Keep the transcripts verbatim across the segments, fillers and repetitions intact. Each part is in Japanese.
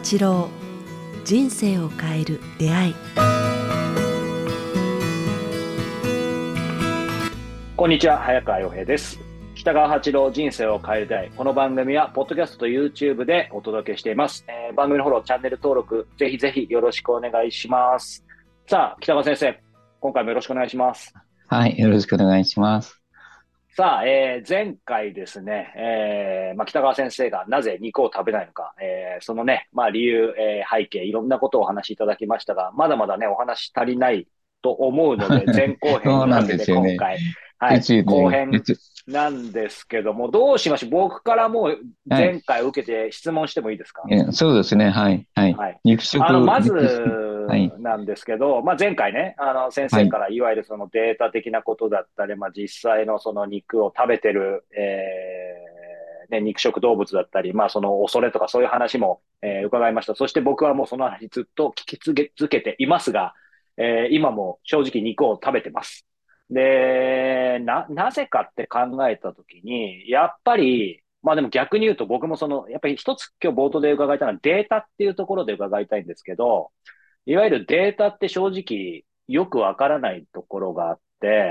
八郎、人生を変える出会い。 こんにちは、早川洋平です。北川八郎、人生を変える出会い。この番組はポッドキャストと YouTube でお届けしています、えー、番組のフォロー、チャンネル登録ぜひぜひよろしくお願いします。さあ、北川先生、今回もよろしくお願いします。 はい、よろしくお願いします。 さあ、えー、前回ですね、えーまあ、北川先生がなぜ肉を食べないのか、えー、そのね、まあ、理由、えー、背景、いろんなことをお話しいただきましたが、まだまだね、お話足りないと思うので、前後編そうなんに分けてですよね。 今回、はい、 うちね、う後編ち、 なんですけども、どうしましょう。僕からもうはい、 前回受けて質問してもいいですか？ えそうですね、はい、はい。 はい。 肉あの、 食、 まず肉食、はい、 なんですけど、まあ、前回ね、あの、先はい、 生からいわゆるそのデータ的なことだったり、まあ、実際のその肉を食べてる、えー、ね、肉食動物だったり、まあ、その恐れとかそういう話も、えー伺いました。そして僕はもうその話ずっと聞き続けていますが、えー今も正直肉を食べてます。で、な、なぜかって考えたときに、やっぱり、まあでも逆に言うと僕もその、やっぱり一つ今日冒頭で伺いたいのはデータっていうところで伺いたいんですけど、いわゆるデータって正直よくわからないところがあって、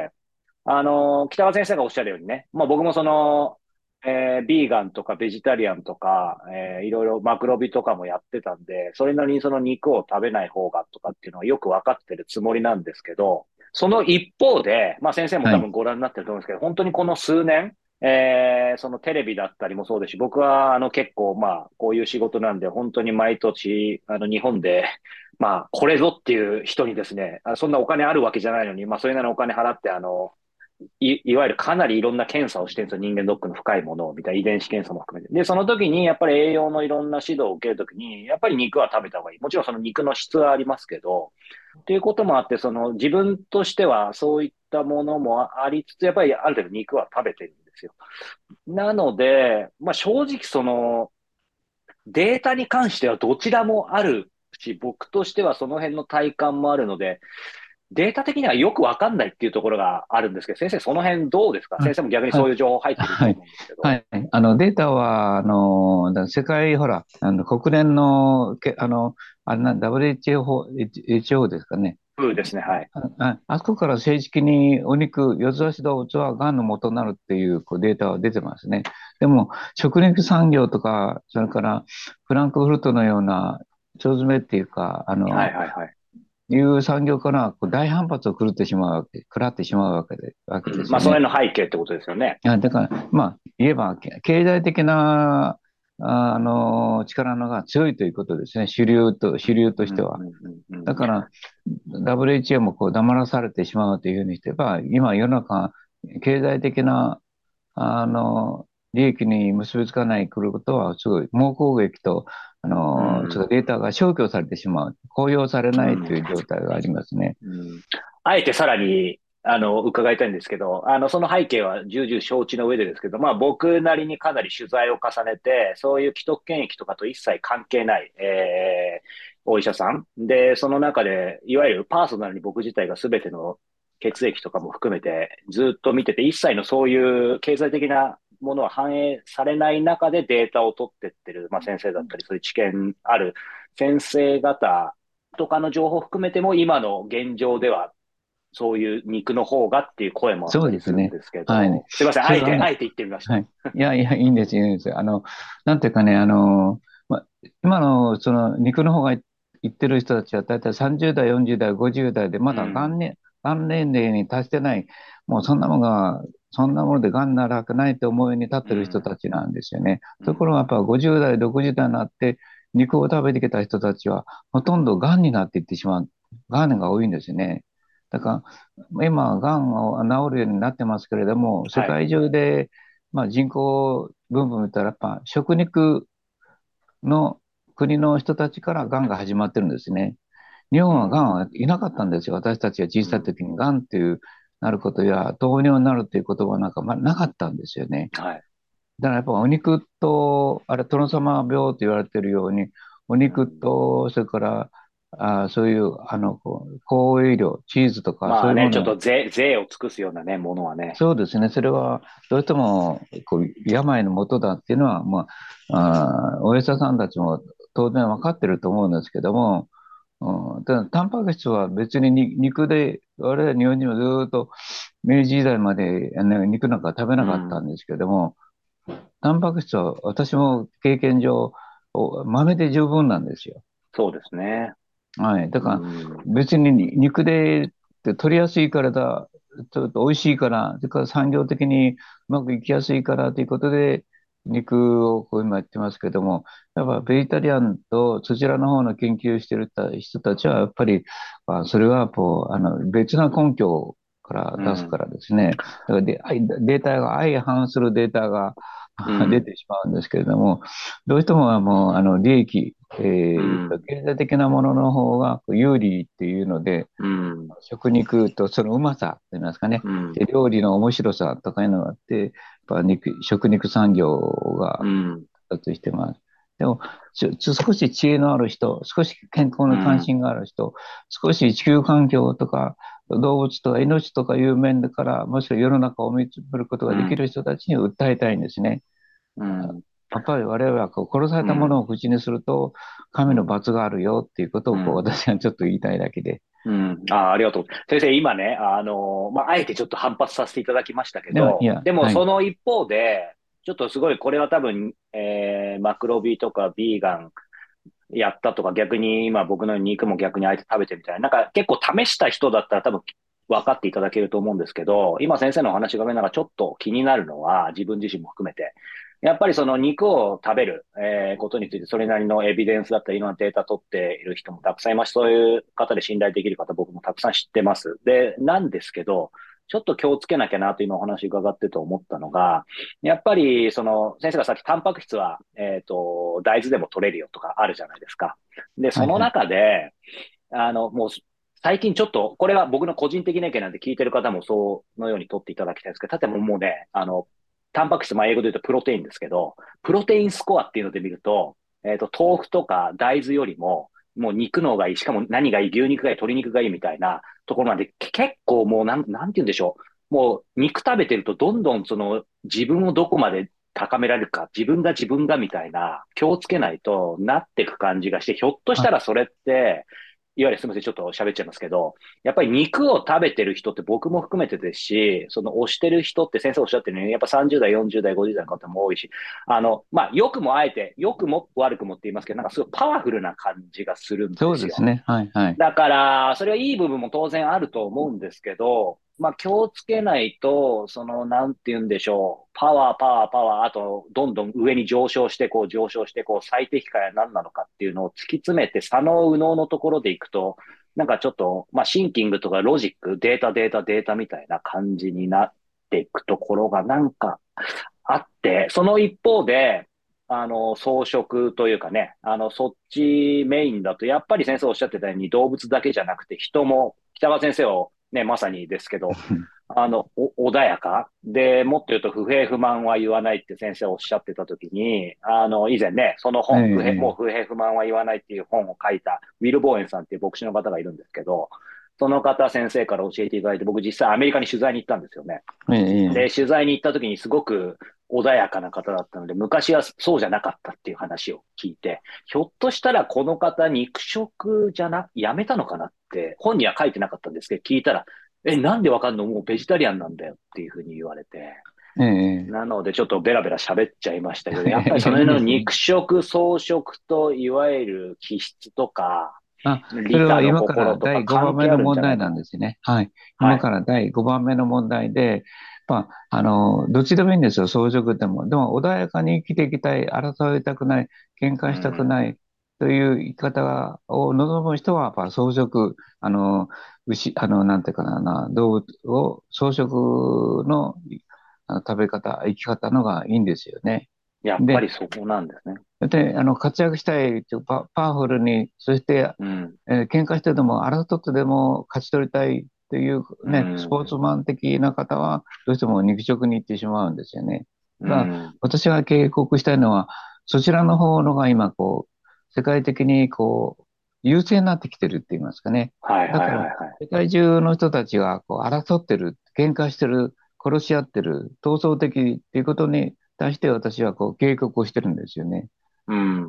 あの、北川先生がおっしゃるようにね、まあ僕もその、えー、ビーガンとかベジタリアンとか、えー、いろいろマクロビとかもやってたんで、それなりにその肉を食べない方がとかっていうのはよくわかってるつもりなんですけど、その一方で、まあ先生もはい、 多分ご覧になってると思うんですけど、本当にこの数年、えー、そのテレビだったりもそうですし、僕はあの結構まあこういう仕事なんで本当に毎年あの日本でまあこれぞっていう人にですね、あそんなお金あるわけじゃないのに、まあそれなりのお金払ってあの、い、いわゆるかなりいろんな検査をしてるんですよ。人間ドックの深いものをみたいな遺伝子検査も含めて。で、その時にやっぱり栄養のいろんな指導を受けるときに、やっぱり肉は食べた方がいい。もちろんその肉の質はありますけど、っていうこともあって、その自分としてはそういったものもありつつ、やっぱりある程度肉は食べてるんですよ。なので、まあ正直そのデータに関してはどちらもあるし、僕としてはその辺の体感もあるので、データ的にはよくわかんないっていうところがあるんですけど、先生その辺どうですか？ はい、 先生も逆にはい、 そういう情報入ってるとはい、 思うんですけど。 はい。あの、データは、あの、だ世界、ほら、あの、国連の、け、あの、あれな、ダブリューエイチオー、エイチオー ですかね。 そうですね、はい。 あ、ああそこから正式にお肉、四つ足動物はがんの元になるっていうこうデータは出てますね。でも、食肉産業とか、それからフランクフルトのような腸詰めっていうか、あはいの、 はいはい。 いう産業からこう大反発を食らってしまうわけ、食らってしまうわけで、わけうん。 ですよね。 まあその辺の背景ってことですよね。 いや、だから、まあ、言えば、け経済的な、ああの、力のが強いということですね。主流と、主流とうんうんしては。 うんうん。 だから、ダブリューエイチオー もこう黙らされてしまうというふうにしてば、今世の中、経済的な、あの、利益に結びつかないくることは、すごい、猛攻撃と、あの、ちょっうん。 とデータが消去されてしまう、公表されうん。 ないという状態がありますね。 うん。あえてさらに、あの、伺いたいんですけど、あの、その背景は重々承知の上でですけど、まあ僕なりにかなり取材を重ねて、そういう既得権益とかと一切関係ない、えー、お医者さん。で、その中で、いわゆるパーソナルに僕自体が全ての血液とかも含めてずっと見てて、一切のそういう経済的なものは反映されない中でデータを取ってってる、まあ先生だったり、そういう知見ある先生方とかの情報を含めても、今の現状では、そういう肉の方がっていう声もあったりすそうですね。 るんですけはい。 ど、すいません、あえて、あそれはね、 えて言ってみました。 はい。いやいや、いいんです、いいんです。あの、なんていうかね、あの、ま、今のその肉の方が言ってる人たちは、だいたいさんじゅう代、よんじゅう代、ごじゅう代で、まだがんうん。 ね、がん年齢に達してない、もうそんなものが、そんなものでがんになるわけないと思うように立ってる人うん。 たちなんですよね。 うん。 ところがやっぱごじゅう代、ろくじゅう代になって、肉を食べてきた人たちは、ほとんどがんになっていってしまう。がんが多いんですね。だから、今、がんを治るようになってますけれども、世はい。 界中で、まあ、人口分布見たら、やっぱ食肉の国の人たちからがんが始まってるんですね。日本はがんうん。 はいなかったんですよ。私たちが小うん。 さい時にがんっていうなることや糖尿になるっていう言葉なんか、まあ、なかったんですよね。 はい。 だからやっぱお肉と、あれ、トノサマ病と言われているように、お肉うん。 と、それから、あ、そういう、あの、こう高栄養、チーズとか、そまあね、ちょっういうものを、 と税、税を尽くすようなね、ものはね。 そうですね。それは、どうしても、こう、病のもとだっていうのは、まあ、あー、お医者さんたちも当然分かってると思うんですけども、うん、ただタンパク質は別にに肉で、我々日本人はずーっと明治時代まで、ね、肉なんか食べなかったうん。 んですけども、タンパク質は私も経験上、お豆で十分なんですよ。 そうですね。 はい。だうからん。 別に肉で取りやすいからだ、ちょっと美味しいから、それから産業的にうまくいきやすいからということで、肉をこう今やってますけども、やっぱベジタリアンとそちらの方の研究してる人たちは、やっぱり、あ、それはこう、あの、別な根拠から出すかうん。 らですね。だからで、相データが相反するデータが出うん。 てしまうんですけれども、どうしてももう、あの、利益、えーと、 うん。 経済的なものの方が有利っていうので、 うん。 食肉とそのうまさといいますかね、 うん。 で、料理の面白さとかいうのがあって、やっぱ肉、食肉産業がうん。 発達してます。でも、ちょ、ちょ少し知恵のある人、少し健康うん。 に関心がある人、少し地球環境とか動物とか命とかいう面から、もしくは世の中を見つめることができうん。 る人たちに訴えたいんですね。 うん。 やっぱり我々はこう殺されたものうん。 を口にすると、神のうん。 罰があるよっていうことをこううん。 私はちょっと言いたいだけで。 うん。ああ、ありがとう。先生、今ね、あの、まあ、あえてちょっと反発させていただきましたけでは、いど、 や、 でもはい。 その一方で、ちょっとすごい、これは多分、えー、マクロビとかビーガンやったとか、逆に今僕のように肉も逆にあえて食べてみたいな、なんか結構試した人だったら多分分かっていただけると思うんですけど、今先生のお話がながらちょっと気になるのは、自分自身も含めて、やっぱりその肉を食べる、えーことについてそれなりのエビデンスだったりいろんなデータ取っている人もたくさんいます。そういう方で信頼できる方僕もたくさん知ってます。で、なんですけど、ちょっと気をつけなきゃなと今お話伺ってと思ったのが、やっぱり、その、先生がさっきタンパク質は、えっと、大豆でも取れるよとかあるじゃないですか。で、そのはいはい。 中で、あの、もう、最近ちょっと、これは僕の個人的な意見なんで聞いてる方もそのように取っていただきたいんですけど、例えばもうね、あの、タンパク質、まあ英語で言うとプロテインですけど、プロテインスコアっていうので見ると、えっと、豆腐とか大豆よりも、もう肉の方がいい、しかも何がいい、牛肉がいい、鶏肉がいいみたいなところなんで、け結構もうなん、なんて言うんでしょう。もう肉食べてるとどんどんその自分をどこまで高められるか、自分が自分がみたいな、気をつけないとなっていく感じがして、ひょっとしたらそれって、いわゆるすみません、ちょっと喋っちゃいますけど、やっぱり肉を食べてる人って僕も含めてですし、その推してる人って先生おっしゃってるように、やっぱさんじゅう代、よんじゅう代、ごじゅう代の方も多いし、あの、まあ、良くもあえて、良くも悪くもって言いますけど、なんかすごいパワフルな感じがするんですよ。 そうですね。はいはい。 だから、それはいい部分も当然あると思うんですけど、まあ気をつけないと、その、なんて言うんでしょう。パワー、パワー、パワー、あと、どんどん上に上昇して、こう上昇して、こう最適化や何なのかっていうのを突き詰めて、左脳右脳のところでいくと、なんかちょっと、まあシンキングとかロジック、データ、データ、データみたいな感じになっていくところがなんかあって、その一方で、あの、草食というかね、あの、そっちメインだと、やっぱり先生おっしゃってたように動物だけじゃなくて人も、北川先生をね、まさにですけど、あの、お穏やかで、もっと言うと不平不満は言わないって先生おっしゃってた時に、あの、以前ね、そのえ本、不平、もうえ、 不平不満は言わないっていう本を書いた、ウィル・ボーエンさんっていう牧師の方がいるんですけど、その方先生から教えていただいて、僕実際アメリカに取材に行ったんですよね。 ええ、えで、 え。 取材に行った時にすごく穏やかな方だったので、昔はそうじゃなかったっていう話を聞いて、ひょっとしたらこの方肉食じゃな、やめたのかなって、本には書いてなかったんですけど、聞いたら、え、なんでわかんのもうベジタリアンなんだよっていうふうに言われて、 ええ、 なのでちょっとベラベラ喋っちゃいましたけど、やっぱりええ、いいその辺のですね。 肉食、草食といわゆる気質とか、 あ、それ利他のは今から心とかだいごばんめ関係あるんの問題じゃないかな。 なんですね。はい。 はい。 今からだいごばんめの問題で、まあ、あの、どっちでもいいんですよ、草食でも。でも、穏やかに生きていきたい、争いたくない、喧嘩したくうん。 ないという生き方を望む人は、やっぱ草食、あの、牛、あの、なんていうかな、な動物を、草食のあの食べ方、生き方のがいいんですよね。 やっぱで、 りそこなんですね。 で、あの、活躍したいというパ、パワフルに、そして、 うん。 えー喧嘩してでも、争ってでも勝ち取りたいといううね、スポーツん。 マン的な方は、どうしても肉食に行ってしまうんですよね。 うだから、 ん。 私が警告したいのは、そちらの方のが今、こう、世界的に、こう、優勢になってきてるって言いますかね。 はいはいだから、 はいはい。 世界中の人たちが、こう、争ってる、喧嘩してる、殺し合ってる、闘争的っていうことに対して私は、こう、警告をしてるんですよね。 うん。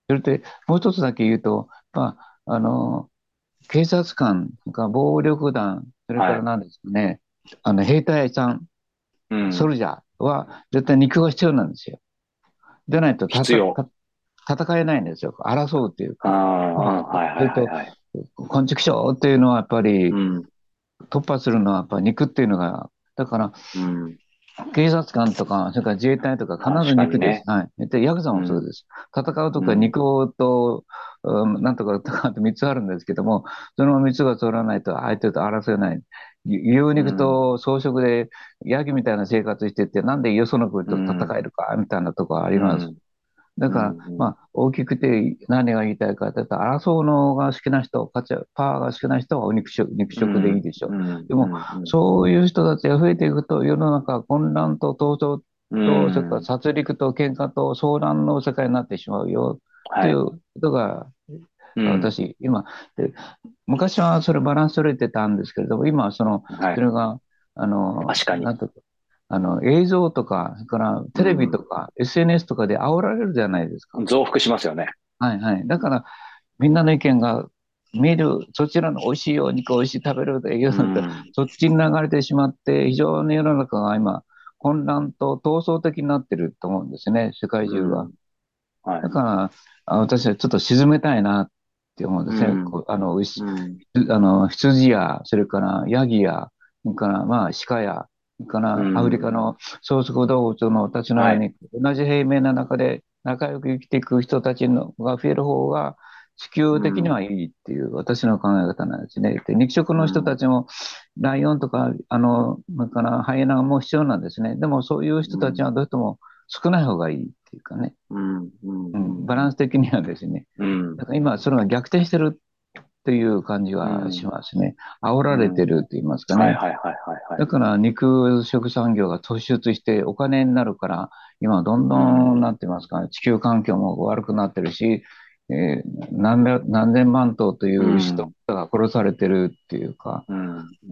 それで、もう一つだけ言うと、まあ、あの、警察官が暴力団、それかはい。 ら何ですかね、あの、兵隊さん、 うん。 ソルジャーは絶対肉が必要なんですよ。でないとたた、 必要。 た戦えないんですよ。争うというあか。まあ、 あ、はいはいそれと、 はいはい。 昆虫症っていうのはやっぱり、 うん。 突破するのはやっぱ肉っていうのが、だから、 うん。 警察官とか、それから自衛隊とか必ず確かに肉です。 ね。 はい。で、ヤクザうん。 もそうです。戦うときはうん。 肉と、うん、なんとかとかってみっつあるんですけども、そのみっつが通らないと相手と争えない。牛うん。 肉と草食でヤギみたいな生活してて、なんでよその国と戦うん。 えるかみたいなところあります。 うん。 だから、 うん。うん。 まあ、大きくて何が言いたいかというと、争うのが好きな人、パワーが好きな人はお肉食、肉食でいいうん。 でしょう。 うん。 でも、 うん。うん。 そういう人たちが増えていくと、世の中は混乱と闘争うと、それからん。 殺戮と喧嘩と騒乱の世界になってしまうよ、とはい。 いうことが、 うん。 私、今、で昔はそれバランス取れてたんですけれども、今はその、 はい。 それが、あの、 確かに。 なんとか、あの、映像とか、それからテレビとうん。 か エスエヌエス とかで煽られるじゃないですか。 増幅しますよね。 はいはい。だから、みんなの意見が見る、そちらの美味しいお肉を美味しい食べるといううのと、 ん。 そっちに流れてしまって、非常に世の中が今、混乱と闘争的になってると思うんですね、世界中が。 うん。はい。 だから、あ私はちょっと沈めたいなって思うんですね。 うん。 こうあの、牛、 うん。 あの、羊や、それからヤギや、それからまあ鹿や、それかうらアフリカん。 の草食動物のたちのはい。 ように、同じ平面の中で仲良く生きていく人たちのが増える方が、地球的にうん。 はいいっていう私の考え方なんですね。で、肉食の人たうん。 ちも、ライオンとか、あの、なんかな、ハイエナも必要なんですね。でもそういう人たちうん。 はどうしても少ない方がいいっていうかね。 うん。うん。 うん、バうん。 ランス的にはですね、 うん。 だから今、それが逆転してるという感じがしうん。 ますね。煽られてうん。 ると言いますかね。 はいはいはいはいはい。 だから肉食産業が突出してお金になるから、今どんどうん。 ん、なんて言いますかね、地球環境も悪くなってるし、えー何百、何千万頭というう牛とん。 かが殺されてるっていうか、 うん。うん。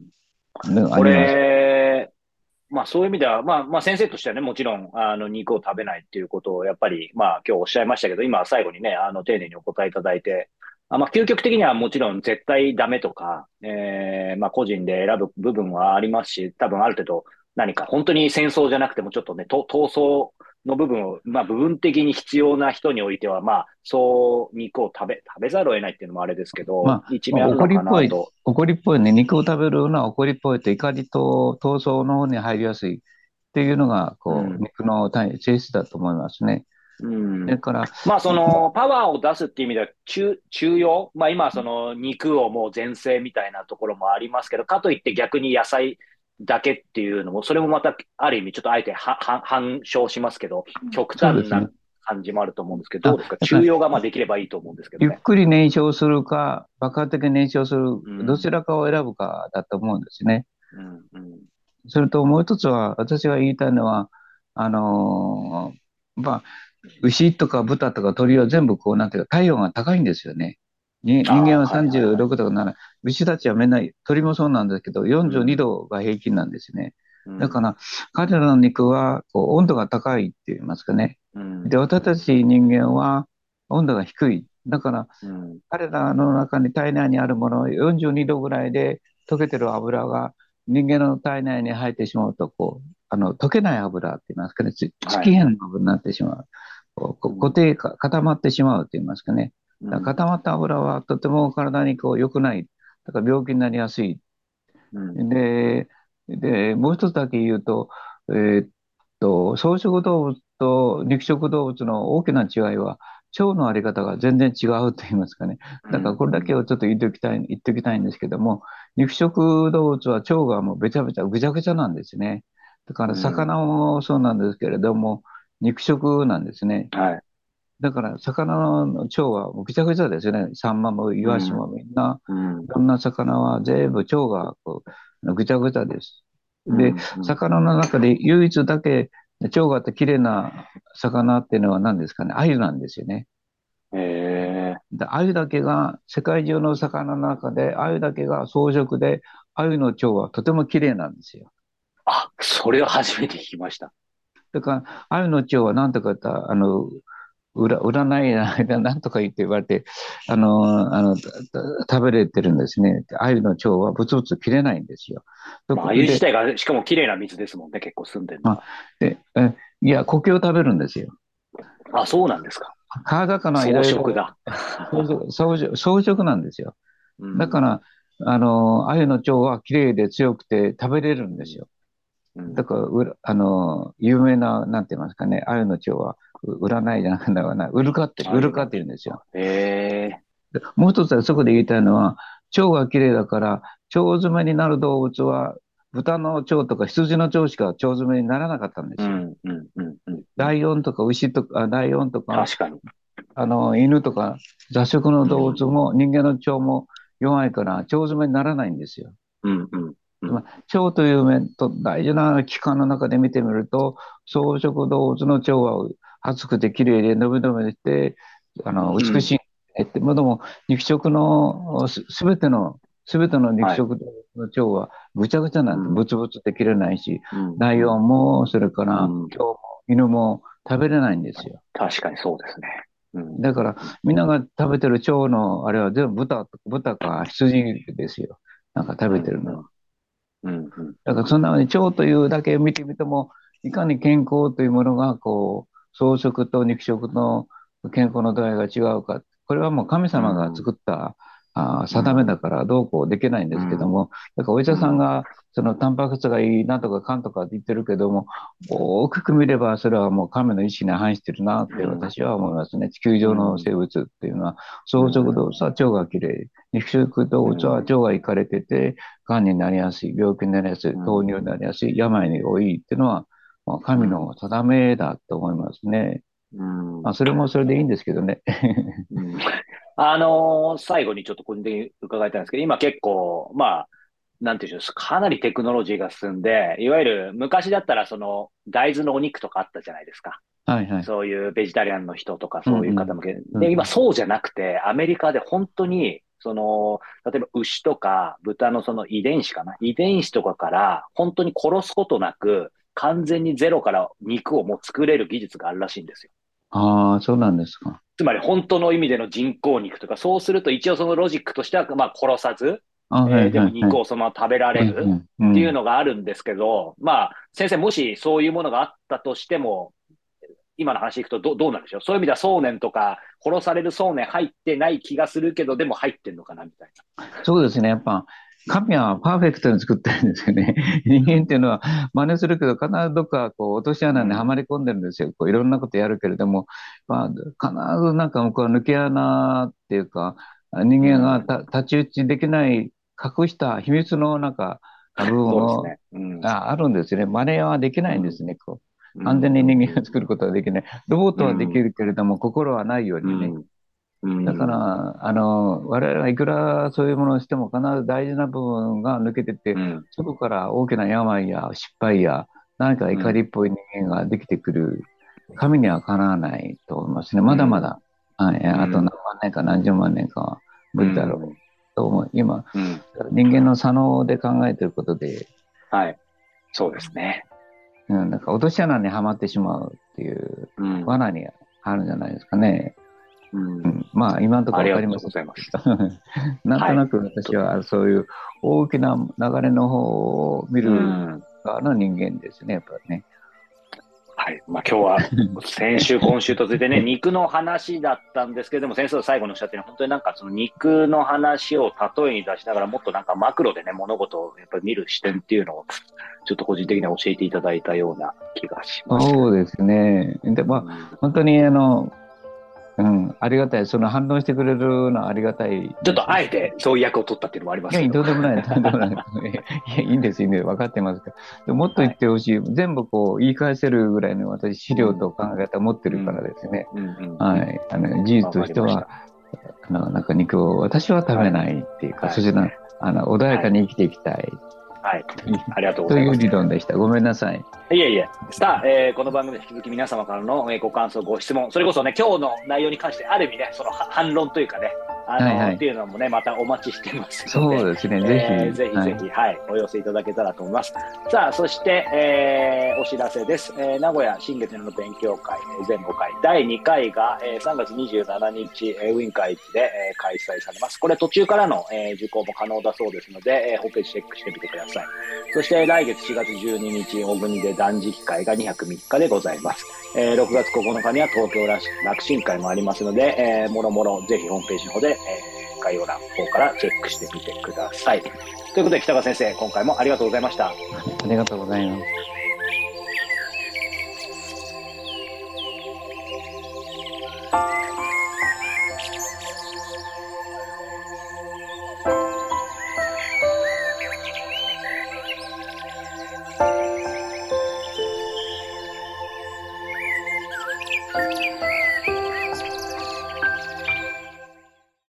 ねあこります。 れ、まあそういう意味では、まあまあ先生としてはね、もちろん、あの、肉を食べないっていうことを、やっぱり、まあ今日おっしゃいましたけど、今最後にね、あの、丁寧にお答えいただいて、あまあ究極的にはもちろん絶対ダメとか、えー、まあ個人で選ぶ部分はありますし、多分ある程度何か本当に戦争じゃなくてもちょっとね、と闘争の部分を、まあ部分的に必要な人においては、まあそう肉を食べ、食べざるを得ないっていうのもあれですけど、 まあ、まあ、 一面あるの怒りっぽい、 かなと。 怒りっぽいね、肉を食べるのは怒りっぽいと怒りと闘争の方に入りやすいっていうのが、こう、 うん。 肉の体性質だと思いますね。 うん。 それから、 まあ、そもの、パワーを出すっていう意味では、中、中庸。まあ、今、その、肉をもう全盛みたいなところもありますけど、かといって逆に野菜だけっていうのも、それもまた、ある意味、ちょっとあえてはは反証しますけど、極端なそうですね。 感じもあると思うんですけど、どうですあ、 か？ だから、 中庸がまあできればいいと思うんですけどね。 ゆっくり燃焼するか、爆発的に燃焼する、 うん。 どちらかを選ぶかだと思うんですね。 うん。うん。 それともう一つは、私が言いたいのは、あのーまあ、牛とか豚とか鳥は全部こう、なんていうか、体温が高いんですよね。に人間ああ、 ははいはいはい。 さんじゅうろくどとかなら、牛たちはみんな、鳥もそうなんですけど、42 うん。 度が平均なんですね。 うん。 だから、彼らの肉はこう温度が高いって言いますかね。 うん。 で、私たち人間は温度が低い。だから、 うん。 彼らの中に体内にあるもの、よんじゅうにどぐらいで溶けてる油が人間の体内に入ってしまうと、こう、あの、溶けない油って言いますかね、つはい。 月変の油になってしまう。こううん。 固定か、固まってしまうと言いますかね。だからうん。 固まった油はとても体にこう良くない。だから病気になりやすい。 うん。 で、で、もう一つだけ言うと、えーっと、草食動物と肉食動物の大きな違いは、腸のあり方が全然違うと言いますかね。だからうん。 これだけをちょっと言っておきたい、言っておきたいんですけども、肉食動物は腸がもうべちゃべちゃ、ぐちゃぐちゃなんですね。だからうん。 魚もそうなんですけれども、肉食なんですね。 はい。 だから魚の腸はもうぐちゃぐちゃですよね。サンマもイうん。 ワシもみんな、 うん。 いろんな魚は全部腸がこうぐちゃぐちゃです。で、 うん。うん。 魚の中で唯一だけ腸があって綺麗な魚っていうのは何ですかね。鮎なんですよね。 ええ。 で、鮎だけが、世界中の魚の中で鮎だけが草食で、鮎の腸はとても綺麗なんですよ。 あ、それは初めて聞きました。 だから、鮎の腸は何とか言ったら、あの、 売ら、売らない間、なんとか言って言われて、あの、あの、たた食べれてるんですね。鮎の腸はブツブツ切れないんですよ。そまあ、 こで、 鮎自体がしかも綺麗な水ですもんね、結構住んでるのまあ、 が。 で、え、いや、苔を食べるんですよ。 あ、そうなんですか。 川魚はい草ろいろ食だ。 草食、草食草食なんですよ。 うん、 だから、あの、鮎の腸は綺麗で強くて食べれるうん、 んですよ。 うん。 だから、うらあの、有名な、なんて言いますかね、鮎の腸は、う占いじゃなくて、ウルカってる、ウルカっ鮎のて言うんですよ。 腸。ええ、 でもう一つはそこで言いたいのは、腸が綺麗だから、腸詰めになる動物は、豚の腸とか羊の腸しか腸詰めにならなかったんですよ。 うん、うん、うん、うん、うん。 ライオンとか牛とか、あライオンとか、 確かに。 あの、犬とか、雑食の動うん、 物も人間の腸も弱いから、腸詰めにならないんですよ。 うん、うん、うん。 つまり腸という面と大事な器官の中で見てみると、草食動物の腸は厚くて綺麗で伸び伸びして、あの、 うん、 美しい。えってもでも、肉食のすすべての、すべての肉はい。 食動物の腸はぐちゃぐちゃなんて、 うん、 ブツブツって切れないし、 うん、 ライオうん、 ンも、それからうん。 今日も犬も食べれないんですよ。 確かにそうですね。うん、 だから、 うん、 みんなが食べてる腸の、あれは全部豚、豚か羊ですよ。なんか食うん、 べてるのは。 うん、うん、うん、 だからそんなのに腸というだけ見てみても、いかに健康というものが、こう、草食と肉食の健康の度合いが違うか。これはもう神様がうん、 作ったあ定めうん、 だからどうこうできないんですけどうん、 も、だからお医うん、 者さんが、そのタンパク質がいいなとかかんとかって言ってるけども、大きく見ればそれはもう神の意志に反してるなって私は思いますね。地球上のうん、 生物っていうのは、 う草食動物ん、 は腸がきれい、肉食動物はうん、 腸がいかれてて、癌になりやすい、病気になりやすい、 うん、 糖尿になりやすい、病に多いっていうのは、まあ、神の定めだと思いますね。 うん、 まあ、それもそれでいいんですけどね。 うん。あのー最後にちょっと個人的に伺いたいんですけど、今結構、まあ、なんていうんでしょう、かなりテクノロジーが進んで、いわゆる昔だったらその大豆のお肉とかあったじゃないですか。 はいはい。 そういうベジタリアンの人とかうんそういう方うん。 向け。で、今うんそうじゃなくて、アメリカで本当に、その、例えば牛とか豚のその遺伝子かな。遺伝子とかから本当に殺すことなく、完全にゼロから肉をもう作れる技術があるらしいんですよ。 ああ、そうなんですか。 つまり本当の意味での人工肉とか、そうすると一応そのロジックとしては、まあ殺さず、 あ、はえーでもいはいはい。 肉をそのまま食べられるうんうんうっていうん。 のがあるんですけど、まあ先生もしそういうものがあったとしても、今の話でいくとどどうなんでしょう。そういう意味では想念とか、殺される想念入ってない気がするけど、でも入ってんのかなみたいそうですね。やっぱ、神はパーフェクトに作ってるんですよね。人な。うん。 間っていうのは真似するけど、必ずどっかこう落とし穴にはうん。 まり込んでるんですよ。こういろんなことやるけれども、まあ、必ずなんかこう抜け穴っていうか、人間がうん。 た太刀打ちできない隠した秘密のなんか部分をそうですね。うん。 ああるんですよね。真似はできないんでうん。 すね。こううん。 完全にうん。 人間が作ることはできない。ロボットはできうん。 るけれども、心はないようにね。 うん。うだかん。 ら、あの、我々はいくらそういうものをしても必ず大事な部分が抜けてて、 うん。 そこから大きな病や失敗や何か怒りっぽい人間ができてくる。神にはかなわないと思いますね。 うん。 まだまだ、はい、あと何うん。 万年か何十万年かはう無理だろん。 うと思う。今、 うん。 人間の左脳で考えていることで、 はい。そうですね。 うん、なんか落とし穴にはまってしまうっていううん。 罠にあるんじゃないですかね。 うん。 うん、まあ、今のところわありがとうかりませんけございます。 ど。なんとはい。 なく私と、 はそういう大きな流れの方を見うるん。 側の人間ですね、やっぱりね。 はい。まあ今日は先週、今週と続いてね、肉の話だったんですけれども、先生が最後におっしゃってるのは、本当になんかその肉の話を例えに出しながら、もっとなんかマクロでね、物事をやっぱり見る視点っていうのを、ちょっと個人的には教えていただいたような気がします。 そうですね。で、まあ、 うん、 本当にあの、うん、ありがたい。その反応してくれるのはありがたいちょっとあですし。 えてそういう役を取ったっていうのもありまいや、 すけど。 とんでもない、とんでもない。いや、いいんです、いいんです。分かってますから。でもっとはい。 言ってほしい。全部こう言い返せるぐらいの私、資料うん、 と考え方持ってるからうん、 ですね。 うん、うん、うん。 はい。あの、事実わとしては、 かりました。 あの、なんか肉を私は食はい、 べないっていうか、 はい、 そしてな、あの、穏やはい、 かに生きていきたい。 はい。ありがとうごというざいます。 理論でした。ごめんなさい。 いえいえ。さあ、えーこの番組で引き続き皆様からの、えーご感想、ご質問、それこそね、今日の内容に関してある意味ね、そのは反論というかね、 あの、 はいはいっていうのもね、またお待ちしてますそので。 うですね、ぜえーひ。 ぜひぜひ、はい、お寄せいただけたらと思います。さあ、そして、えーお知らせです。えー名古屋新月の勉強会、えー全ごかい、だいにかいが、えーさんがつにじゅうしちにち、えーウィンカーいちで、えー開催されます。これ途中からの、えー受講も可能だそうですので、えーホームページチェックしてみてください。そして来月しがつじゅうににち、小国で断食会がにはくみっかでございます。えーろくがつここのかには東京らし楽神会もありますので、えーもろもろぜひホームページの方で、えー概要欄の方からチェックしてみてください。ということで北川先生、今回もありがとうございました。 ありがとうございます。